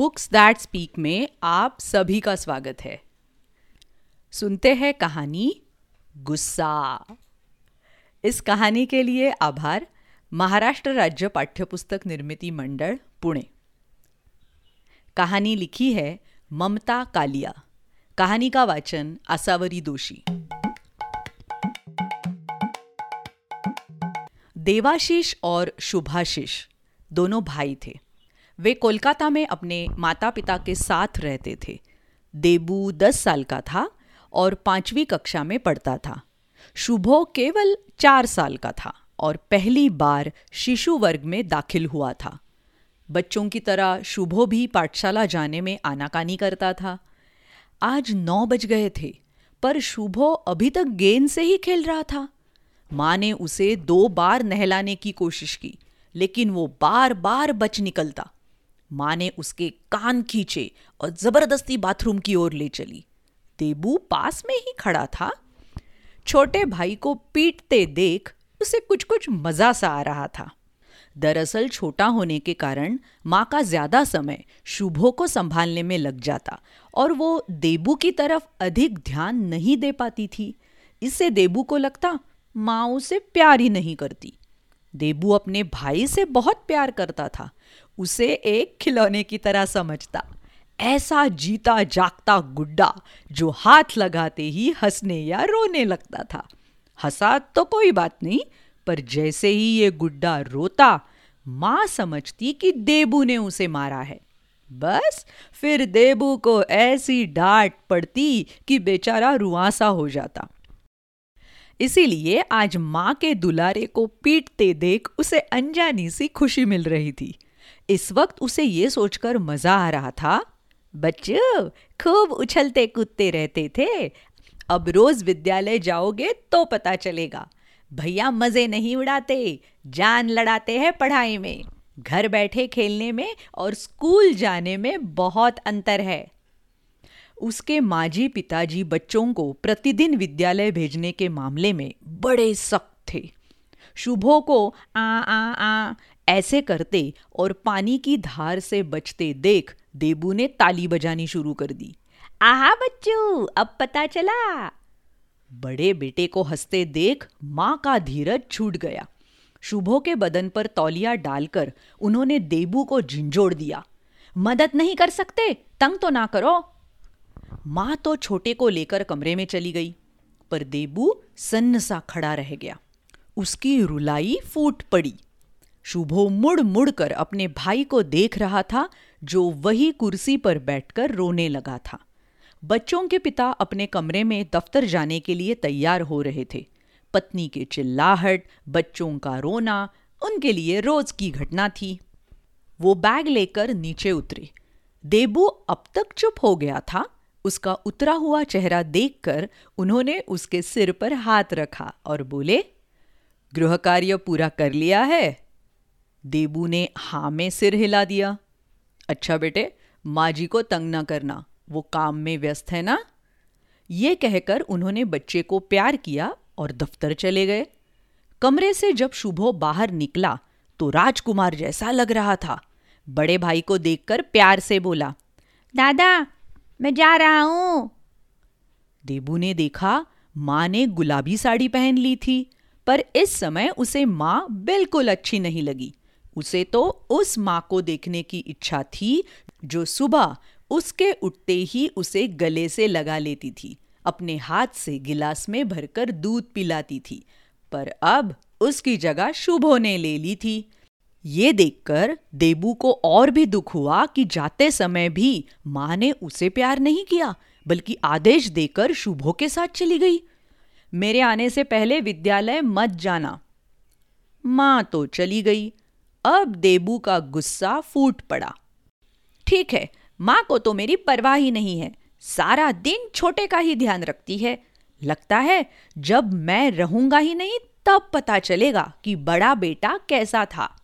Books that speak में आप सभी का स्वागत है। सुनते हैं कहानी गुस्सा। इस कहानी के लिए आभार महाराष्ट्र राज्य पाठ्यपुस्तक निर्मिती मंडळ पुणे। कहानी लिखी है ममता कालिया। कहानी का वाचन आसावरी दोषी। देवाशीष और शुभाशीष दोनों भाई थे। वे कोलकाता में अपने माता पिता के साथ रहते थे। देबू 10 साल का था और 5वीं कक्षा में पढ़ता था। शुभो केवल 4 साल का था और पहली बार शिशु वर्ग में दाखिल हुआ था। बच्चों की तरह शुभो भी पाठशाला जाने में आनाकानी करता था। आज 9 बज गए थे पर शुभो अभी तक गेंद से ही खेल रहा था। माँ ने उसे 2 बार नहलाने की कोशिश की लेकिन वो बार बार बच निकलता। माँ ने उसके कान खींचे और जबरदस्ती बाथरूम की ओर ले चली। देबू पास में ही खड़ा था। छोटे भाई को पीटते देख उसे कुछ कुछ मजा सा आ रहा था। दरअसल छोटा होने के कारण माँ का ज्यादा समय शुभो को संभालने में लग जाता और वो देबू की तरफ अधिक ध्यान नहीं दे पाती थी। इससे देबू को लगता माँ उसे प्यार ही नहीं करती। देबू अपने भाई से बहुत प्यार करता था। उसे एक खिलौने की तरह समझता। ऐसा जीता जागता गुड्डा जो हाथ लगाते ही हंसने या रोने लगता था। हंसा तो कोई बात नहीं, पर जैसे ही ये गुड्डा रोता माँ समझती कि देबू ने उसे मारा है। बस फिर देबू को ऐसी डांट पड़ती कि बेचारा रुआंसा हो जाता। इसीलिए आज माँ के दुलारे को पीटते देख उसे अनजानी सी खुशी मिल रही थी। इस वक्त उसे ये सोचकर मजा आ रहा था, बच्चों खूब उछलते कूदते रहते थे। अब रोज विद्यालय जाओगे तो पता चलेगा। भैया मजे नहीं उड़ाते, जान लड़ाते हैं पढ़ाई में। घर बैठे खेलने में और स्कूल जाने में बहुत अंतर है। उसके माजी पिताजी बच्चों को प्रतिदिन विद्यालय भेजने के मामले में बड़े सख्त थे। शुभो को आ आ आ ऐसे करते और पानी की धार से बचते देख देबू ने ताली बजानी शुरू कर दी। आहा बच्चों, अब पता चला। बड़े बेटे को हंसते देख माँ का धीरज छूट गया। शुभो के बदन पर तौलिया डालकर उन्होंने देबू को झिंझोड़ दिया। मदद नहीं कर सकते? तंग तो ना करो। माँ तो छोटे को लेकर कमरे में चली गई, पर देबू सन्न सा खड़ा रह गया। उसकी रुलाई फूट पड़ी। शुभो मुड़ मुड़ कर अपने भाई को देख रहा था जो वही कुर्सी पर बैठकर रोने लगा था। बच्चों के पिता अपने कमरे में दफ्तर जाने के लिए तैयार हो रहे थे। पत्नी के चिल्लाहट, बच्चों का रोना उनके लिए रोज की घटना थी। वो बैग लेकर नीचे उतरे। देबू अब तक चुप हो गया था। उसका उतरा हुआ चेहरा देखकर उन्होंने उसके सिर पर हाथ रखा और बोले, गृह कार्य पूरा कर लिया है? देबू ने हाँ में सिर हिला दिया। अच्छा बेटे, माँ जी को तंग ना करना, वो काम में व्यस्त है ना। ये कहकर उन्होंने बच्चे को प्यार किया और दफ्तर चले गए। कमरे से जब शुभो बाहर निकला तो राजकुमार जैसा लग रहा था। बड़े भाई को देखकर प्यार से बोला, दादा मैं जा रहा हूं। देबू ने देखा माँ ने गुलाबी साड़ी पहन ली थी, पर इस समय उसे माँ बिल्कुल अच्छी नहीं लगी। उसे तो उस माँ को देखने की इच्छा थी जो सुबह उसके उठते ही उसे गले से लगा लेती थी, अपने हाथ से गिलास में भरकर दूध पिलाती थी। पर अब उसकी जगह शुभो ने ले ली थी। ये देखकर देबू को और भी दुख हुआ कि जाते समय भी माँ ने उसे प्यार नहीं किया, बल्कि आदेश देकर शुभो के साथ चली गई। मेरे आने से पहले विद्यालय मत जाना। माँ तो चली गई। अब देबू का गुस्सा फूट पड़ा। ठीक है, माँ को तो मेरी परवाह ही नहीं है, सारा दिन छोटे का ही ध्यान रखती है। लगता है जब मैं रहूंगा ही नहीं तब पता चलेगा कि बड़ा बेटा कैसा था।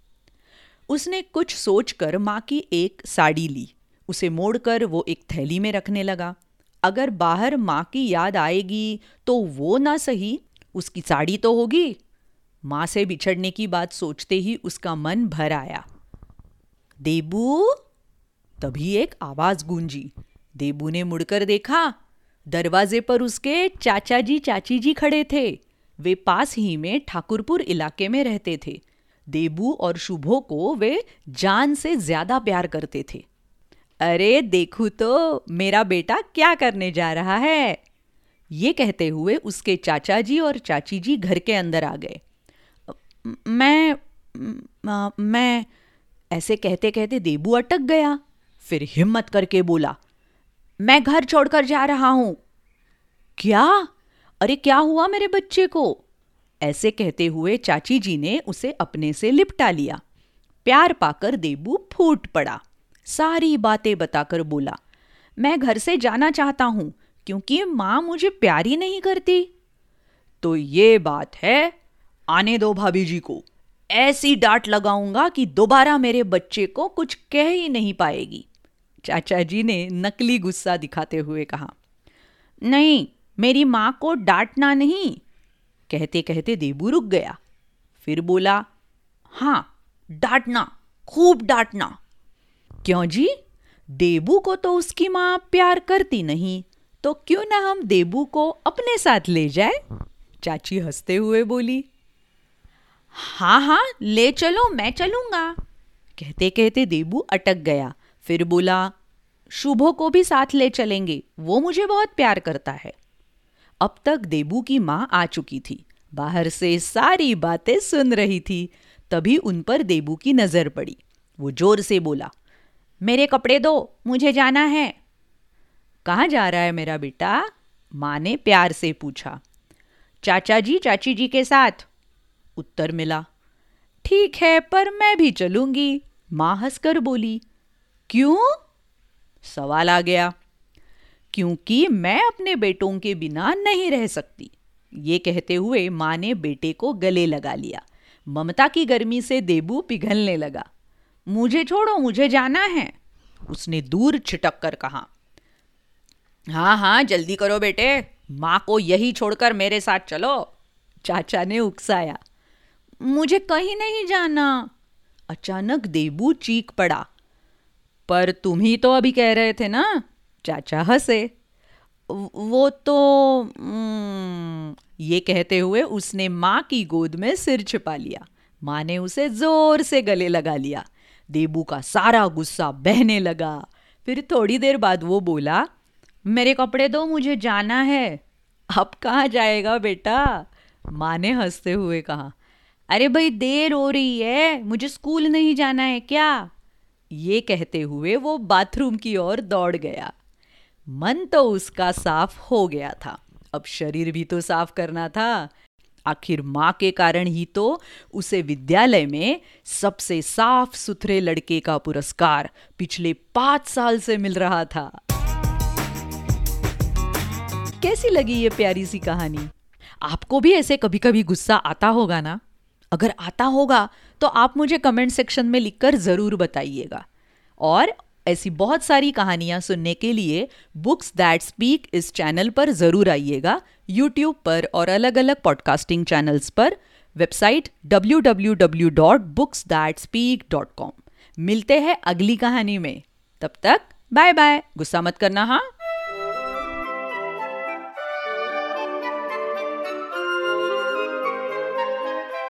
उसने कुछ सोचकर माँ की एक साड़ी ली। उसे मोड़कर वो एक थैली में रखने लगा। अगर बाहर माँ की याद आएगी तो वो ना सही, उसकी साड़ी तो होगी। माँ से बिछड़ने की बात सोचते ही उसका मन भर आया। देबू, तभी एक आवाज गूंजी। देबू ने मुड़कर देखा। दरवाजे पर उसके चाचा जी चाची जी खड़े थे। वे पास ही में ठाकुरपुर इलाके में रहते थे। देबू और शुभो को वे जान से ज्यादा प्यार करते थे। अरे देखो तो मेरा बेटा क्या करने जा रहा है, ये कहते हुए उसके चाचा जी और चाची जी घर के अंदर आ गए। मैं ऐसे कहते कहते देबू अटक गया। फिर हिम्मत करके बोला, मैं घर छोड़कर जा रहा हूं। क्या? अरे क्या हुआ मेरे बच्चे को? ऐसे कहते हुए चाची जी ने उसे अपने से लिपटा लिया। प्यार पाकर देबू फूट पड़ा। सारी बातें बताकर बोला, मैं घर से जाना चाहता हूं क्योंकि मां मुझे प्यार ही नहीं करती। तो ये बात है, आने दो भाभी जी को, ऐसी डांट लगाऊंगा कि दोबारा मेरे बच्चे को कुछ कह ही नहीं पाएगी, चाचा जी ने नकली गुस्सा दिखाते हुए कहा। नहीं, मेरी मां को डांटना नहीं। कहते कहते देबू रुक गया। फिर बोला, हाँ डांटना, खूब डांटना। क्यों जी? देबू को तो उसकी मां प्यार करती नहीं, तो क्यों ना हम देबू को अपने साथ ले जाए? चाची हंसते हुए बोली। हाँ हाँ ले चलो, मैं चलूंगा। कहते कहते देबू अटक गया। फिर बोला, शुभो को भी साथ ले चलेंगे, वो मुझे बहुत प्यार करता है। अब तक देबू की मां आ चुकी थी, बाहर से सारी बातें सुन रही थी। तभी उन पर देबू की नजर पड़ी। वो जोर से बोला, मेरे कपड़े दो, मुझे जाना है। कहाँ जा रहा है मेरा बेटा? माँ ने प्यार से पूछा। चाचा जी चाची जी के साथ, उत्तर मिला। ठीक है, पर मैं भी चलूंगी, माँ हंसकर बोली। क्यों? सवाल आ गया। क्योंकि मैं अपने बेटों के बिना नहीं रह सकती। ये कहते हुए माँ ने बेटे को गले लगा लिया। ममता की गर्मी से देबू पिघलने लगा। मुझे छोड़ो, मुझे जाना है, उसने दूर छिटक कर कहा। हाँ हाँ जल्दी करो बेटे, माँ को यही छोड़कर मेरे साथ चलो, चाचा ने उकसाया। मुझे कहीं नहीं जाना। अचानक देबू चीख पड़ा। पर तुम ही तो अभी कह रहे थे ना, चाचा हंसे। वो तो ये कहते हुए उसने माँ की गोद में सिर छिपा लिया। माँ ने उसे जोर से गले लगा लिया। देबू का सारा गुस्सा बहने लगा। फिर थोड़ी देर बाद वो बोला, मेरे कपड़े दो, मुझे जाना है। अब कहाँ जाएगा बेटा? माँ ने हंसते हुए कहा। अरे भाई देर हो रही है, मुझे स्कूल नहीं जाना है क्या? ये कहते हुए वो बाथरूम की ओर दौड़ गया। मन तो उसका साफ हो गया था, अब शरीर भी तो साफ करना था। आखिर माँ के कारण ही तो उसे विद्यालय में सबसे साफ सुथरे लड़के का पुरस्कार पिछले 5 साल से मिल रहा था। कैसी लगी ये प्यारी सी कहानी? आपको भी ऐसे कभी कभी गुस्सा आता होगा ना? अगर आता होगा तो आप मुझे कमेंट सेक्शन में लिखकर ज़रूर बताइएगा। और ऐसी बहुत सारी कहानियां सुनने के लिए बुक्स दैट स्पीक इस चैनल पर ज़रूर आइएगा, यूट्यूब पर और अलग अलग पॉडकास्टिंग चैनल्स पर। Website www.booksthatspeak.com। मिलते हैं अगली कहानी में। तब तक बाय बाय। गुस्सा मत करना हाँ।